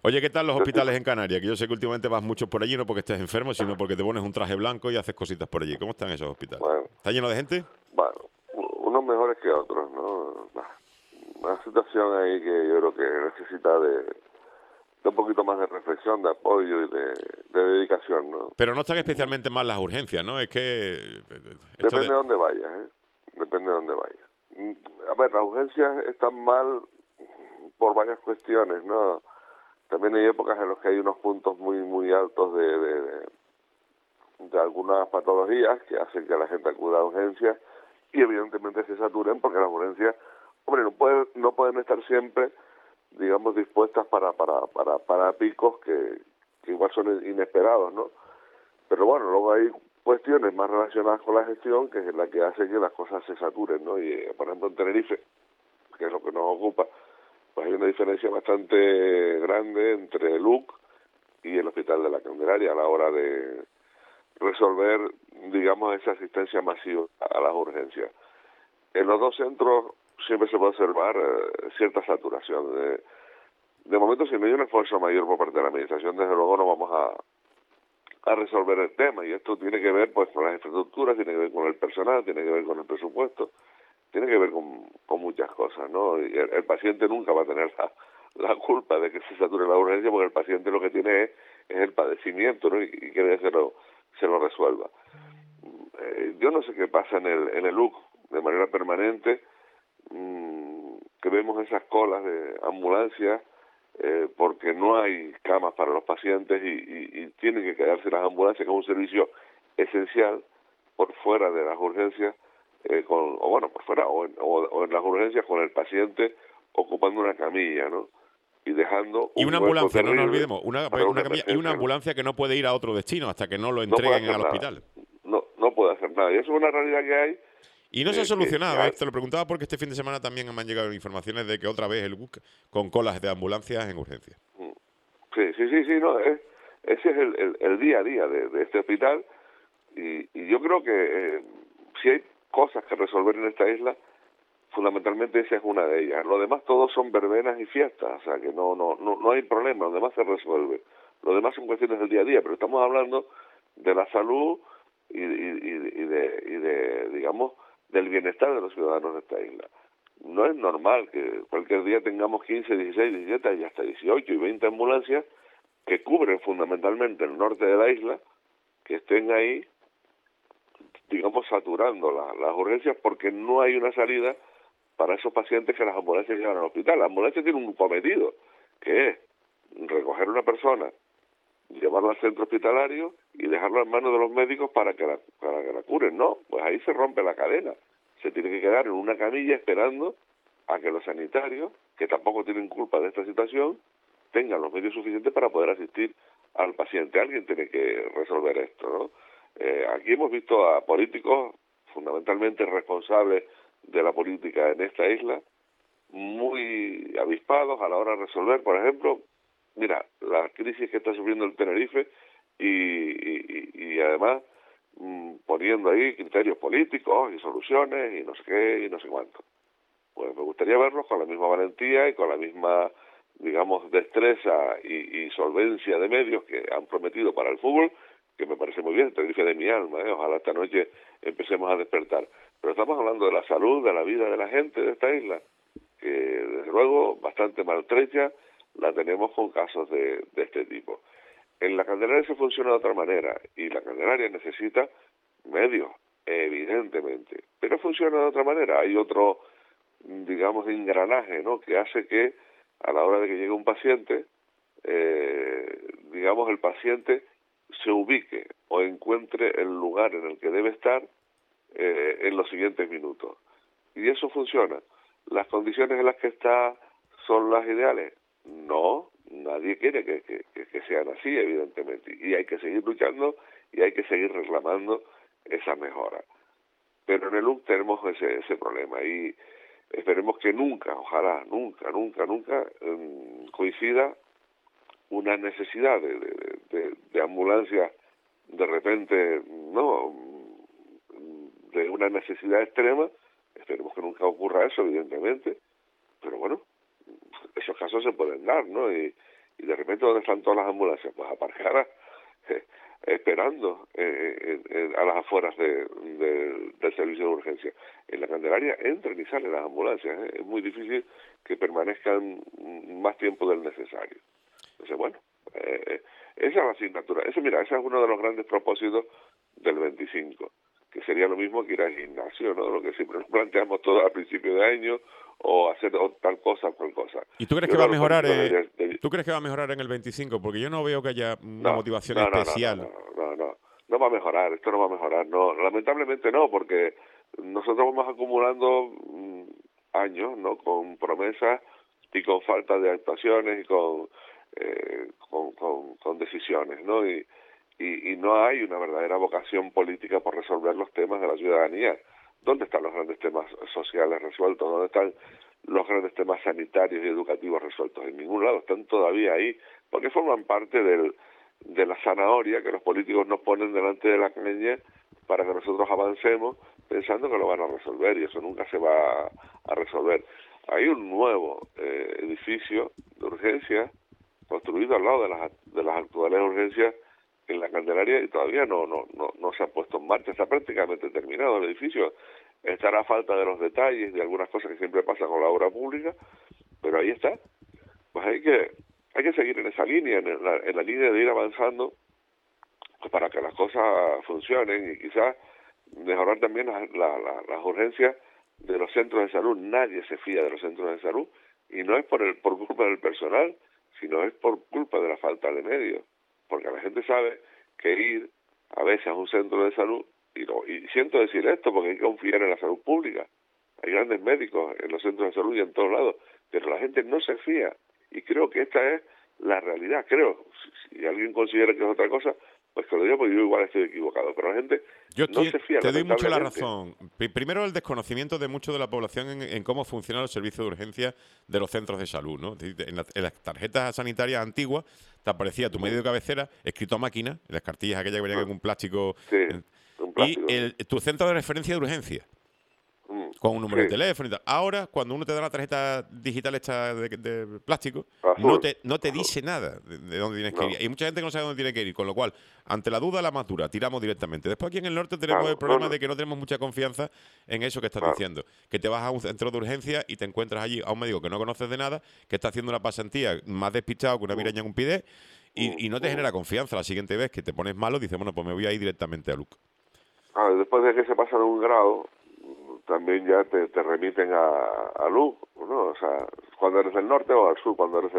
Oye, ¿qué tal los Yo hospitales estoy- en Canarias? Que yo sé que últimamente vas mucho por allí, no porque estés enfermo, sino porque te pones un traje blanco y haces cositas por allí. ¿Cómo están esos hospitales? bueno, ¿Está lleno de gente? bueno, unos mejores que otros, ¿no? Una situación ahí que yo creo que necesita de un poquito más de reflexión, de apoyo y de dedicación, ¿no? Pero no están especialmente mal las urgencias, ¿no? Es que esto Depende de... de dónde vayas, ¿eh? Depende de dónde vayas. A ver, las urgencias están mal por varias cuestiones, ¿no? También hay épocas en las que hay unos puntos muy altos de algunas patologías que hacen que la gente acuda a urgencias y evidentemente se saturen porque las urgencias, hombre, no pueden estar siempre, digamos, dispuestas para picos que igual son inesperados, ¿no? Pero bueno, luego hay cuestiones más relacionadas con la gestión que es la que hace que las cosas se saturen, ¿no? Y, por ejemplo, en Tenerife, que es lo que nos ocupa, pues hay una diferencia bastante grande entre el UC y el Hospital de la Candelaria a la hora de resolver, digamos, esa asistencia masiva a las urgencias. En los dos centros siempre se puede observar cierta saturación. De momento, si no hay un esfuerzo mayor por parte de la Administración, desde luego no vamos a resolver el tema. Y esto tiene que ver pues con las infraestructuras, tiene que ver con el personal, tiene que ver con el presupuesto, tiene que ver con muchas cosas, ¿no? Y el paciente nunca va a tener la culpa de que se sature la urgencia, porque el paciente lo que tiene es el padecimiento, ¿no? Y quiere que se lo resuelva. Yo no sé qué pasa en el UC de manera permanente, que vemos esas colas de ambulancias porque no hay camas para los pacientes y tienen que quedarse las ambulancias, que es un servicio esencial, por fuera de las urgencias, o bueno, por fuera, o en las urgencias con el paciente ocupando una camilla, ¿no? Y dejando Y un una hueco ambulancia, no nos terrible olvidemos, para una una camilla y una emergencia, ¿no? ambulancia que no puede ir a otro destino hasta que no lo No puede entreguen hacer al nada, hospital. no puede hacer nada. Y eso es una realidad que hay, Y no se ha que solucionado, ¿eh? hay. Te lo preguntaba porque este fin de semana también me han llegado informaciones de que otra vez el BUC con colas de ambulancias en urgencias. Sí, no, ese es el día a día de este hospital y yo creo que si hay cosas que resolver en esta isla, fundamentalmente esa es una de ellas. Lo demás todos son verbenas y fiestas, o sea que no hay problema, lo demás se resuelve. Lo demás son cuestiones del día a día, pero estamos hablando de la salud digamos, del bienestar de los ciudadanos de esta isla. No es normal que cualquier día tengamos 15, 16, 17 y hasta 18 y 20 ambulancias que cubren fundamentalmente el norte de la isla, que estén ahí, digamos, saturando las urgencias porque no hay una salida para esos pacientes que las ambulancias llevan al hospital. La ambulancia tiene un cometido, que es recoger a una persona, llevarla al centro hospitalario y dejarla en manos de los médicos para que la curen. No, pues ahí se rompe la cadena. Se tiene que quedar en una camilla esperando a que los sanitarios, que tampoco tienen culpa de esta situación, tengan los medios suficientes para poder asistir al paciente. Alguien tiene que resolver esto, ¿no? Aquí hemos visto a políticos fundamentalmente responsables de la política en esta isla, muy avispados a la hora de resolver, por ejemplo, mira, la crisis que está sufriendo el Tenerife y además poniendo ahí criterios políticos y soluciones y no sé qué y no sé cuánto. Pues me gustaría verlos con la misma valentía y con la misma, digamos, destreza y solvencia de medios que han prometido para el fútbol, que me parece muy bien, el Tenerife de mi alma, ojalá esta noche empecemos a despertar. Pero estamos hablando de la salud, de la vida de la gente de esta isla, que desde luego bastante maltrecha la tenemos con casos de este tipo. En la Candelaria se funciona de otra manera y la Candelaria necesita medios, evidentemente, pero funciona de otra manera. Hay otro, digamos, engranaje, ¿no?, que hace que a la hora de que llegue un paciente, digamos, el paciente se ubique o encuentre el lugar en el que debe estar en los siguientes minutos. Y eso funciona. ¿Las condiciones en las que está son las ideales? No, nadie quiere que sean así, evidentemente. Y hay que seguir luchando y hay que seguir reclamando esa mejora. Pero en el UC tenemos ese problema y esperemos que nunca, ojalá, nunca coincida una necesidad de ambulancia de repente, no, de una necesidad extrema. Esperemos que nunca ocurra eso, evidentemente, pero bueno, esos casos se pueden dar, ¿no? y de repente, ¿dónde están todas las ambulancias? Pues aparcadas, esperando a las afueras del servicio de urgencia. En la Candelaria entran y salen las ambulancias, ¿eh? Es muy difícil que permanezcan más tiempo del necesario. Entonces, bueno, esa es la asignatura. Mira, ese es uno de los grandes propósitos del 25, que sería lo mismo que ir al gimnasio, ¿no? Lo que siempre nos planteamos todos al principio de año, o hacer tal cosa o tal cosa. ¿Y tú crees que va a mejorar? ¿Tú crees que va a mejorar en el 25? Porque yo no veo que haya una motivación especial. No va a mejorar, esto no va a mejorar. No, lamentablemente no, porque nosotros vamos acumulando años, ¿no? Con promesas y con falta de actuaciones y con decisiones, ¿no? Y no hay una verdadera vocación política por resolver los temas de la ciudadanía. ¿Dónde están los grandes temas sociales resueltos? ¿Dónde están los grandes temas sanitarios y educativos resueltos? En ningún lado, están todavía ahí, porque forman parte de la zanahoria que los políticos nos ponen delante de la caña para que nosotros avancemos pensando que lo van a resolver, y eso nunca se va a resolver. Hay un nuevo edificio de urgencia construido al lado de las actuales urgencias en la Candelaria, y todavía no se ha puesto en marcha. Está prácticamente terminado el edificio. Estará a falta de los detalles, de algunas cosas que siempre pasan con la obra pública, pero ahí está. Pues hay que seguir en esa línea, en la línea de ir avanzando, pues para que las cosas funcionen, y quizás mejorar también las urgencias de los centros de salud. Nadie se fía de los centros de salud, y no es por culpa del personal, sino es por culpa de la falta de medios, porque la gente sabe que ir a veces a un centro de salud, y siento decir esto porque hay que confiar en la salud pública, hay grandes médicos en los centros de salud y en todos lados, pero la gente no se fía, y creo que esta es la realidad. Creo, si alguien considera que es otra cosa, pues que lo diga, porque yo igual estoy equivocado, pero la gente no se fía. Te doy mucho la razón. Primero, el desconocimiento de mucho de la población en cómo funcionan los servicios de urgencia de los centros de salud, ¿no? En las tarjetas sanitarias antiguas te aparecía tu medio de cabecera escrito a máquina, en las cartillas aquellas que venían con un plástico, sí, un plástico, y tu centro de referencia de urgencia, con un número de teléfono y tal. Ahora, cuando uno te da la tarjeta digital hecha de plástico, azul, no te dice nada de dónde tienes que ir. Hay mucha gente que no sabe dónde tiene que ir, con lo cual, ante la duda, la matura, tiramos directamente. Después, aquí en el norte tenemos el problema de que no tenemos mucha confianza en eso que estás diciendo. Que te vas a un centro de urgencia y te encuentras allí a un médico que no conoces de nada, que está haciendo una pasantía más despistado que una piraña en un pide, y no te genera confianza. La siguiente vez que te pones malo, dices, bueno, pues me voy a ir directamente a LUC. Después de que se pasan un grado, también ya te remiten a LUC, ¿no? O sea, cuando eres del norte, o al sur, cuando eres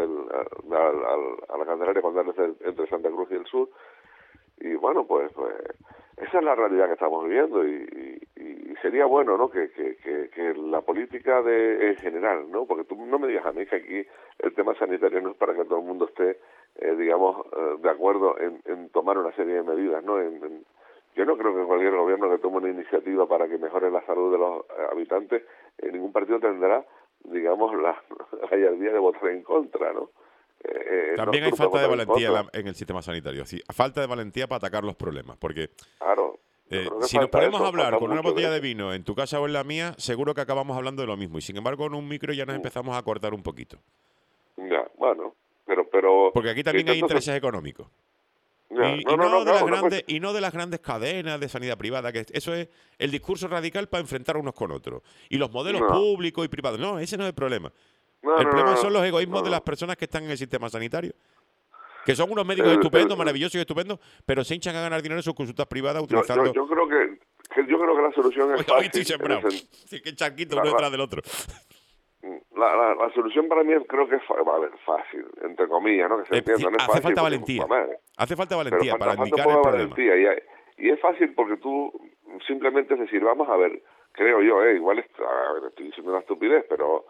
a la Candelaria, cuando eres entre Santa Cruz y el sur. Y bueno, pues esa es la realidad que estamos viviendo, y sería bueno, ¿no?, que la política en general, ¿no?, porque tú no me digas a mí que aquí el tema sanitario no es para que todo el mundo esté, digamos, de acuerdo en tomar una serie de medidas, ¿no? Yo no creo que cualquier gobierno que tome una iniciativa para que mejore la salud de los habitantes, ningún partido tendrá, digamos, la gallardía de votar en contra, ¿no? También hay falta de valentía en el sistema sanitario. Sí, falta de valentía para atacar los problemas, porque claro, si nos ponemos a hablar con una botella de vino en tu casa o en la mía, seguro que acabamos hablando de lo mismo, y sin embargo en un micro ya nos empezamos a cortar un poquito. Ya, bueno, pero porque aquí también hay intereses económicos. Y no de las grandes cadenas de sanidad privada, que eso es el discurso radical para enfrentar unos con otros. Y los modelos públicos y privados. No, ese no es el problema. El problema son los egoísmos de las personas que están en el sistema sanitario. Que son unos médicos estupendos, maravillosos y estupendos, pero se hinchan a ganar dinero en sus consultas privadas utilizando... Yo creo que la solución es fácil. Estoy sembrado. Sí, que chanquito uno detrás del otro. La solución para mí creo que es fácil, entre comillas, ¿no? Que se entienda. No es hace fácil falta valentía. Hace falta valentía para indicar el problema. Y es fácil porque tú simplemente es decir, vamos a ver, creo yo, igual estoy diciendo una estupidez, pero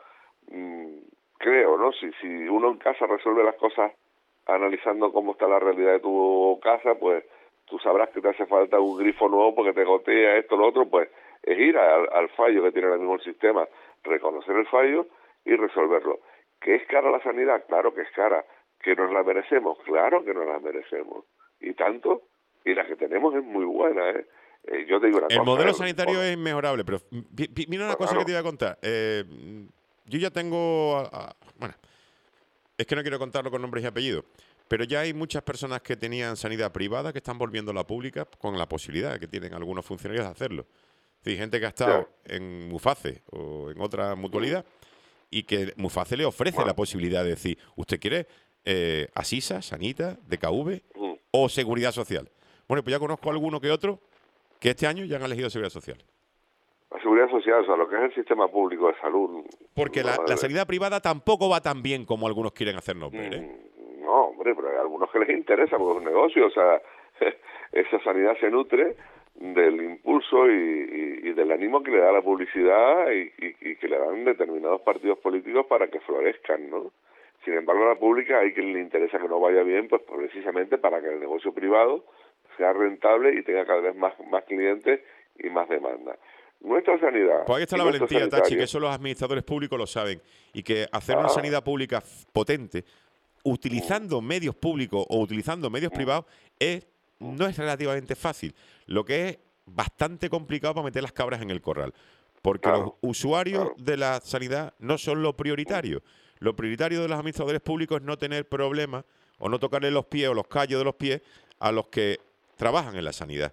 creo, ¿no? Si uno en casa resuelve las cosas analizando cómo está la realidad de tu casa, pues tú sabrás que te hace falta un grifo nuevo porque te gotea esto, lo otro, pues es ir al fallo que tiene ahora mismo el sistema, reconocer el fallo y resolverlo. ¿Que es cara la sanidad? Claro que es cara. ¿Que nos la merecemos? Claro que nos la merecemos. Y tanto, y la que tenemos es muy buena, ¿eh? Yo te digo una cosa. El modelo sanitario es inmejorable, pero mira una cosa que te iba a contar. Yo ya tengo... bueno, es que no quiero contarlo con nombres y apellidos, pero ya hay muchas personas que tenían sanidad privada que están volviendo a la pública con la posibilidad que tienen algunos funcionarios de hacerlo. Es decir, gente que ha estado en Muface o en otra mutualidad y que Muface le ofrece la posibilidad de decir, ¿usted quiere Asisa, Sanita, DKV o Seguridad Social? Bueno, pues ya conozco a alguno que otro que este año ya han elegido Seguridad Social. La Seguridad Social, o sea, lo que es el sistema público de salud. Porque la sanidad privada tampoco va tan bien como algunos quieren hacernos ver, No, hombre, pero hay algunos que les interesa porque es un negocio, o sea, esa sanidad se nutre del impulso y del ánimo que le da la publicidad y que le dan determinados partidos políticos para que florezcan, ¿no? Sin embargo, a la pública hay quien le interesa que no vaya bien, pues precisamente para que el negocio privado sea rentable y tenga cada vez más clientes y más demanda. Nuestra sanidad... Pues ahí está la valentía, Tachi, que eso los administradores públicos lo saben, y que hacer una sanidad pública potente, utilizando medios públicos o utilizando medios privados, no es relativamente fácil. Lo que es bastante complicado para meter las cabras en el corral. Porque los usuarios de la sanidad no son lo prioritario. Lo prioritario de los administradores públicos es no tener problemas o no tocarle los pies o los callos de los pies a los que trabajan en la sanidad.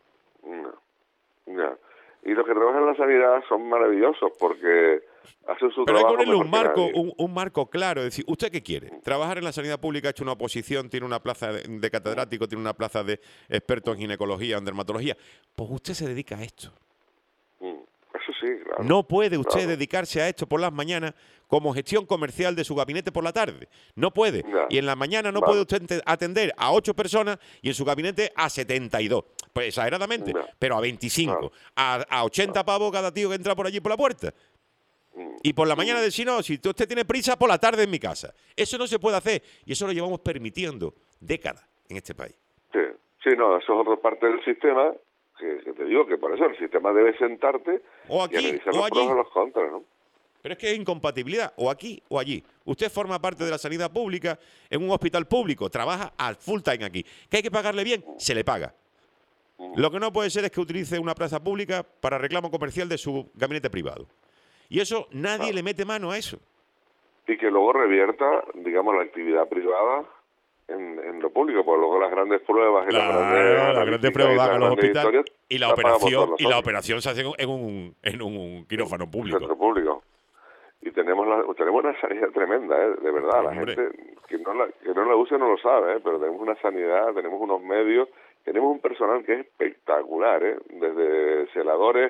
Y los que trabajan en la sanidad son maravillosos porque hacen su trabajo. Pero hay que ponerle un marco claro. Es decir, ¿usted qué quiere? Trabajar en la sanidad pública, ha hecho una oposición, tiene una plaza de catedrático, tiene una plaza de experto en ginecología, en dermatología. Pues usted se dedica a esto. Eso sí, claro. No puede usted dedicarse a esto por las mañanas como gestión comercial de su gabinete por la tarde. No puede. Y en la mañana no puede usted atender a 8 personas y en su gabinete a 72. Pues exageradamente, pero a 25. A 80 pavos cada tío que entra por allí por la puerta. Y por la mañana decir, no, si usted tiene prisa, por la tarde en mi casa. Eso no se puede hacer. Y eso lo llevamos permitiendo décadas en este país. Sí, no, eso es otra parte del sistema. Que te digo que por eso el sistema debe sentarte o aquí, y analizar o los allí. pros y los contras, ¿no? Pero es que es incompatibilidad, o aquí o allí. Usted forma parte de la sanidad pública en un hospital público, trabaja al full time aquí. ¿Que hay que pagarle bien? Se le paga. Lo que no puede ser es que utilice una plaza pública para reclamo comercial de su gabinete privado. Y eso, nadie le mete mano a eso. Y que luego revierta, digamos, la actividad privada en lo público, porque luego las grandes pruebas y las grandes pruebas van a los hospitales y la operación se hace en un quirófano público. Centro público. Y tenemos una sanidad tremenda, de verdad. La gente que no la use no lo sabe, pero tenemos una sanidad, tenemos unos medios, tenemos un personal que es espectacular, desde celadores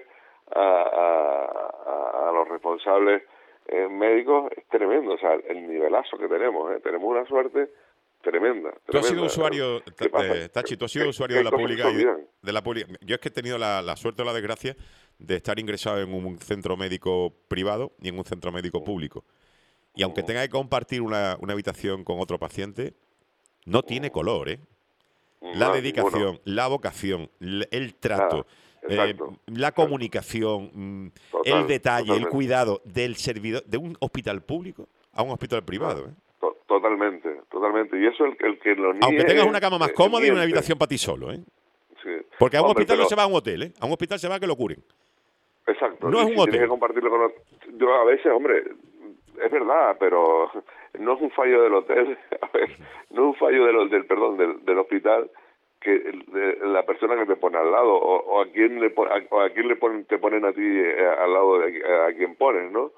a los responsables médicos, es tremendo. O sea, el nivelazo que tenemos, tenemos una suerte tremenda. Tú has sido usuario, Tachi, tú has sido usuario de la pública. Yo es que he tenido la suerte o la desgracia de estar ingresado en un centro médico privado y en un centro médico público. Y aunque tenga que compartir una habitación con otro paciente, no tiene color, La dedicación, la vocación, el trato, la comunicación, el detalle, el cuidado del servidor de un hospital público a un hospital privado, Totalmente. Y eso el que lo niegue... Aunque tengas una cama más cómoda y una habitación para ti solo, Sí. Porque a un hospital no se va a un hotel, A un hospital se va a que lo curen. Exacto. No es un hotel. Tienes que compartirlo con yo a veces, hombre, es verdad, pero no es un fallo del hotel, no es un fallo del hospital que la persona que te pone al lado o a quién te ponen a ti al lado de a quien pones, ¿no?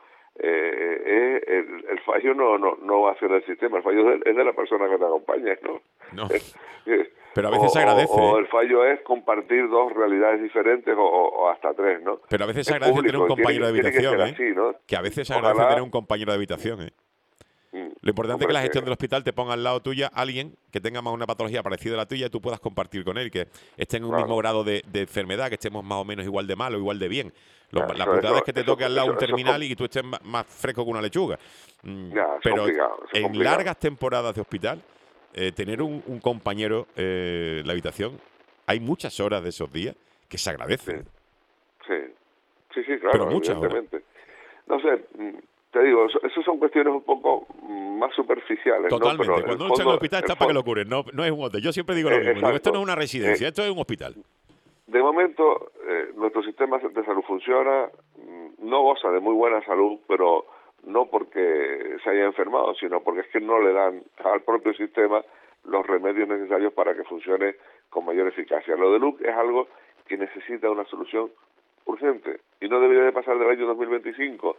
El fallo no va a ser del sistema, el fallo es de la persona que te acompaña, ¿no? Pero a veces se agradece. O el fallo es compartir 2 realidades diferentes o hasta 3, ¿no? Pero a veces se agradece tener un compañero de habitación, que a veces se agradece tener un compañero de habitación, Lo importante es que la gestión del hospital te ponga al lado tuya alguien que tenga más una patología parecida a la tuya y tú puedas compartir con él, que esté en un mismo grado de enfermedad, que estemos más o menos igual de mal o igual de bien. La putada es que te toque al lado un terminal y tú estés más fresco que una lechuga. Pero en largas temporadas de hospital, tener un compañero en la habitación, hay muchas horas de esos días que se agradecen. Sí, claro, pero muchas evidentemente. No sé... Te digo, eso son cuestiones un poco más superficiales. Totalmente. ¿no? Pero cuando uno está en el hospital está para que lo curen, no es un hotel. Yo siempre digo lo mismo. Digo, esto no es una residencia, esto es un hospital. De momento, nuestro sistema de salud funciona, no goza de muy buena salud, pero no porque se haya enfermado, sino porque es que no le dan al propio sistema los remedios necesarios para que funcione con mayor eficacia. Lo de Luke es algo que necesita una solución urgente y no debería de pasar del año 2025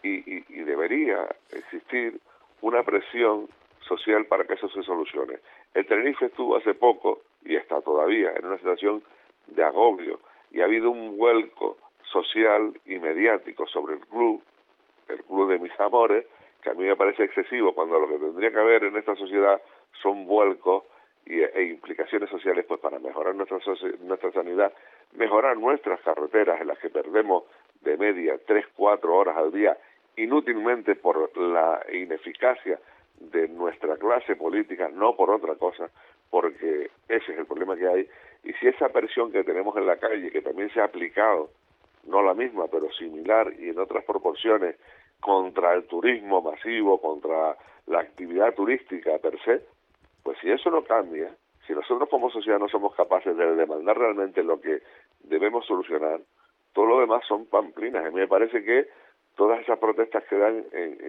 y debería existir una presión social para que eso se solucione. El Tenerife estuvo hace poco y está todavía en una situación de agobio y ha habido un vuelco social y mediático sobre el club de mis amores, que a mí me parece excesivo cuando lo que tendría que haber en esta sociedad son vuelcos e implicaciones sociales pues para mejorar nuestra sanidad, mejorar nuestras carreteras en las que perdemos de media 3-4 horas al día inútilmente por la ineficacia de nuestra clase política, no por otra cosa, porque ese es el problema que hay. Y si esa presión que tenemos en la calle, que también se ha aplicado, no la misma, pero similar y en otras proporciones, contra el turismo masivo, contra la actividad turística per se, pues si eso no cambia, si nosotros como sociedad no somos capaces de demandar realmente lo que debemos solucionar, todo lo demás son pamplinas. A mí me parece que todas esas protestas que dan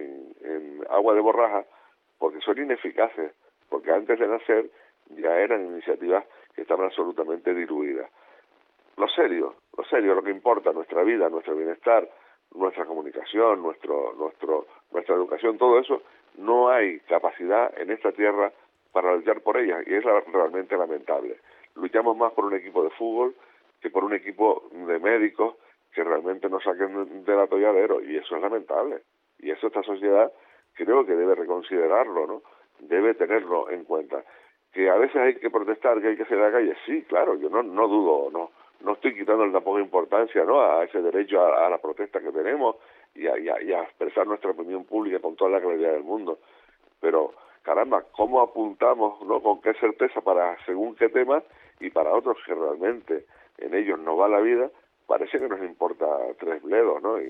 en agua de borraja, porque son ineficaces, porque antes de nacer ya eran iniciativas que estaban absolutamente diluidas. Lo serio, lo que importa, nuestra vida, nuestro bienestar, nuestra comunicación, nuestra educación, todo eso, no hay capacidad en esta tierra para luchar por ella y es realmente lamentable. Luchamos más por un equipo de fútbol que por un equipo de médicos que realmente nos saquen del atolladero y eso es lamentable. Y eso esta sociedad creo que debe reconsiderarlo, ¿no? Debe tenerlo en cuenta. Que a veces hay que protestar, que hay que hacer la calle, sí, claro, yo no dudo, no estoy quitando tampoco importancia, ¿no?, a ese derecho a la protesta que tenemos y a expresar nuestra opinión pública con toda la claridad del mundo. Pero, caramba, ¿cómo apuntamos, no, con qué certeza para según qué temas y para otros que realmente en ellos no va la vida? Parece que nos importa tres bledos, ¿no?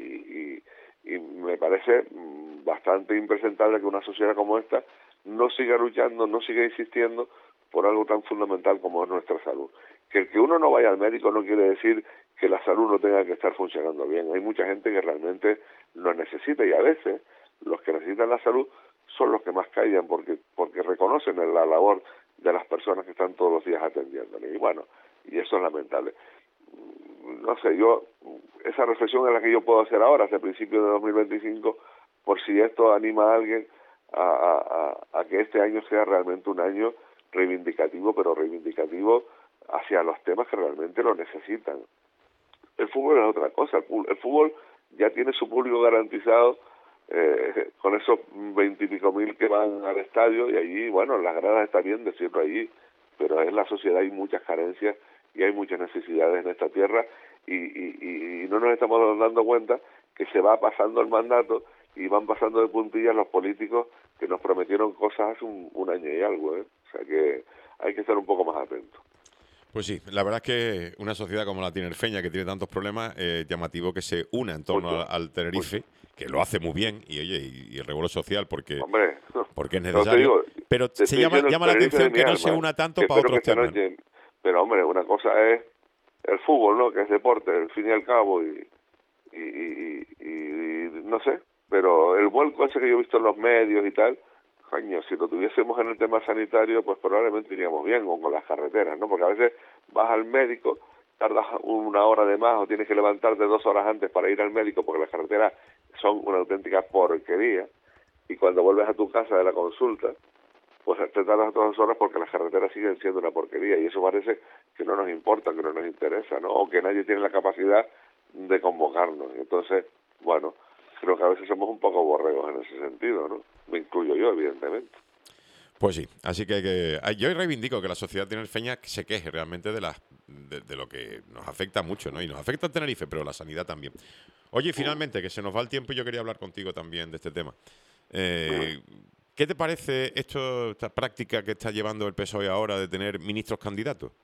Y me parece bastante impresentable que una sociedad como esta no siga luchando, no siga insistiendo por algo tan fundamental como es nuestra salud. Que el que uno no vaya al médico no quiere decir que la salud no tenga que estar funcionando bien. Hay mucha gente que realmente lo necesita y a veces los que necesitan la salud son los que más callan porque reconocen la labor de las personas que están todos los días atendiéndole. Y bueno, y eso es lamentable. No sé, esa reflexión es la que yo puedo hacer ahora, hacia principios de 2025, por si esto anima a alguien a que este año sea realmente un año reivindicativo, pero reivindicativo hacia los temas que realmente lo necesitan. El fútbol es otra cosa, el fútbol ya tiene su público garantizado con esos 20 y pico mil que van al estadio y allí, bueno, las gradas están bien de siempre allí, pero en la sociedad hay muchas carencias y hay muchas necesidades en esta tierra y no nos estamos dando cuenta que se va pasando el mandato y van pasando de puntillas los políticos que nos prometieron cosas hace un año y algo, ¿eh? O sea que hay que estar un poco más atentos. Pues sí, la verdad es que una sociedad como la tinerfeña, que tiene tantos problemas, es llamativo que se una en torno al Tenerife, que lo hace muy bien, y oye, y el revuelo social, porque es necesario. Pero se llama la atención que no se una tanto para otros temas. Pero hombre, una cosa es el fútbol, ¿no?, que es deporte, al fin y al cabo, y no sé, pero el vuelco ese que yo he visto en los medios y tal, coño, si lo tuviésemos en el tema sanitario, pues probablemente iríamos bien, o con las carreteras, ¿no? Porque a veces vas al médico, tardas una hora de más, o tienes que levantarte 2 horas antes para ir al médico, porque las carreteras son una auténtica porquería, y cuando vuelves a tu casa de la consulta, pues te tardas 2 horas porque las carreteras siguen siendo una porquería, y eso parece que no nos importa, que no nos interesa, ¿no? O que nadie tiene la capacidad de convocarnos. Entonces, bueno, creo que a veces somos un poco borregos en ese sentido, ¿no? Me incluyo yo, evidentemente. Pues sí, así que yo reivindico que la sociedad tinerfeña se queje realmente de lo que nos afecta mucho, ¿no? Y nos afecta a Tenerife, pero la sanidad también. Oye, finalmente, que se nos va el tiempo y yo quería hablar contigo también de este tema. ¿Qué te parece esta práctica que está llevando el PSOE ahora de tener ministros candidatos?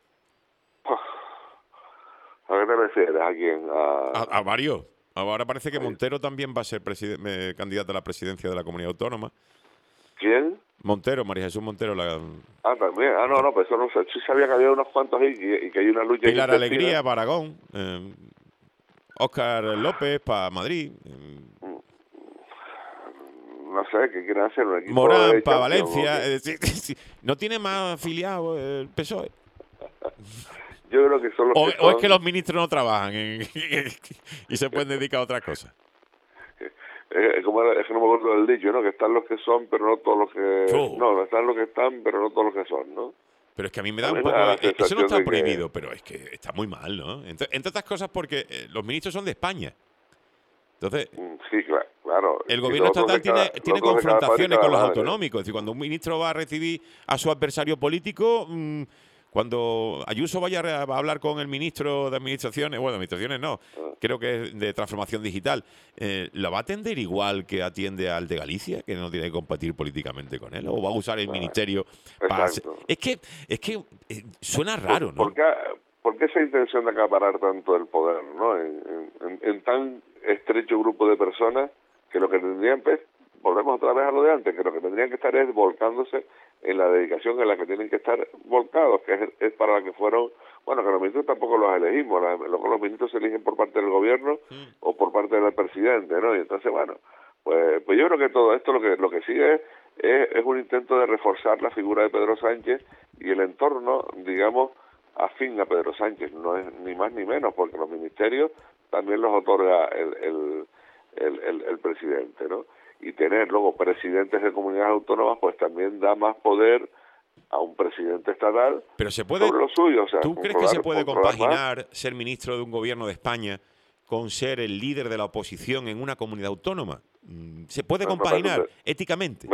¿A qué te refieres? ¿A quién? A varios. Ahora parece que Montero también va a ser candidato a la presidencia de la comunidad autónoma. ¿Quién? Montero, María Jesús Montero. También. No, pues eso no sé. Sí sabía que había unos cuantos ahí y que hay una lucha. Pilar Alegría para Aragón. Óscar López para Madrid. no sé, ¿qué quieren hacer? ¿Un equipo Morán de para Champions, Valencia. o qué? Sí. ¿No tiene más afiliados el PSOE? Yo creo que son los que O es que son. los ministros no trabajan y se pueden dedicar a otra cosa. Es que no me acuerdo del dicho, ¿no? Que están los que son, pero no todos los que... Yo. No, están los que están, pero no todos los que son, ¿no? Pero es que a mí me A da mí un me poco... da la Eso no sensación está de que... prohibido, pero es que está muy mal, ¿no? Entre otras cosas porque los ministros son de España. Entonces, Sí, claro. el Y gobierno los otros estatal de cada, tiene los otros de cada padre y confrontaciones cada con los madre. autonómicos. Es decir, cuando un ministro va a recibir a su adversario político, cuando Ayuso vaya a hablar con el ministro de Administraciones, bueno, de Administraciones no, creo que es de Transformación Digital, ¿la va a atender igual que atiende al de Galicia, que no tiene que competir políticamente con él? ¿O va a usar el ministerio para hacer? Exacto. Es que suena raro, ¿no? ¿Por qué esa intención de acaparar tanto el poder, ¿no? En tan estrecho grupo de personas que lo que tendrían, pues, volvemos otra vez a lo de antes, que lo que tendrían que estar es volcándose en la dedicación en la que tienen que estar volcados, que es para la que fueron, bueno, que los ministros tampoco los elegimos, los ministros se eligen por parte del gobierno o por parte del presidente, ¿no? Y entonces, bueno, pues yo creo que todo esto lo que sigue es un intento de reforzar la figura de Pedro Sánchez y el entorno, digamos, afín a Pedro Sánchez, no es ni más ni menos, porque los ministerios también los otorga el presidente, ¿no? Y tener luego presidentes de comunidades autónomas, pues también da más poder a un presidente estatal. Pero se puede, sobre lo suyo. O sea, ¿tú crees que se puede compaginar más ser ministro de un gobierno de España con ser el líder de la oposición en una comunidad autónoma? ¿Se puede compaginar éticamente?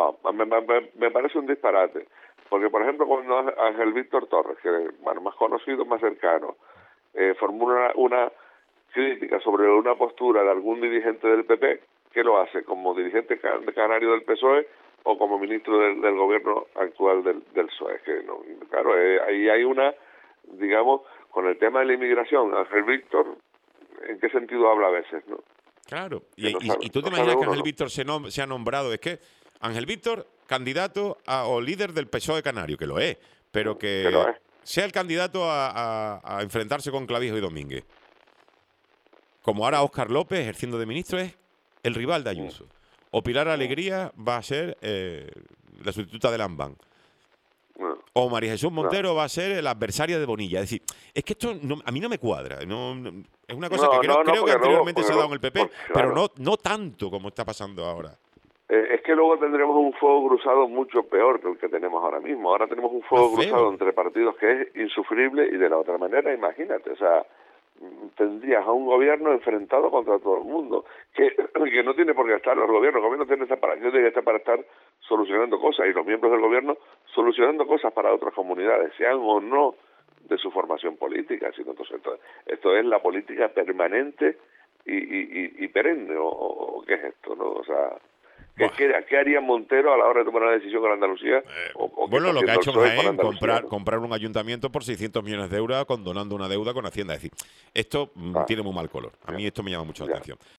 Me parece un disparate. Porque, por ejemplo, cuando Ángel Víctor Torres, que bueno, más conocido, más cercano, formula una crítica sobre una postura de algún dirigente del PP, ¿qué lo hace? ¿Como dirigente canario del PSOE o como ministro del gobierno actual del PSOE? Que no, claro, ahí hay una, digamos, con el tema de la inmigración, Ángel Víctor, ¿en qué sentido habla a veces, no? Claro, y tú te no imaginas que uno, Ángel ¿no? Víctor se ha nombrado, es que Ángel Víctor, candidato o líder del PSOE canario, que lo es, pero que sea el candidato a enfrentarse con Clavijo y Domínguez. Como ahora Óscar López, ejerciendo de ministro, es el rival de Ayuso. O Pilar Alegría va a ser la sustituta de Lambán. O María Jesús Montero va a ser la adversaria de Bonilla. Es decir, es que esto a mí no me cuadra. Es una cosa que creo que anteriormente se ha dado en el PP, pero no tanto como está pasando ahora. Es que luego tendremos un fuego cruzado mucho peor que el que tenemos ahora mismo. Ahora tenemos un fuego cruzado entre partidos que es insufrible y de la otra manera, imagínate, o sea, tendrías a un gobierno enfrentado contra todo el mundo, que no tiene por qué estar el gobierno tiene separación, tiene que estar para estar solucionando cosas, y los miembros del gobierno solucionando cosas para otras comunidades, sean o no de su formación política, sino entonces esto es la política permanente y perenne, o ¿qué es esto, no? O sea, ¿qué haría Montero a la hora de tomar una decisión con Andalucía? Bueno, lo que ha hecho en Jaén, comprar un ayuntamiento por 600 millones de euros condonando una deuda con Hacienda. Es decir, esto tiene muy mal color. A mí esto me llama mucho la atención.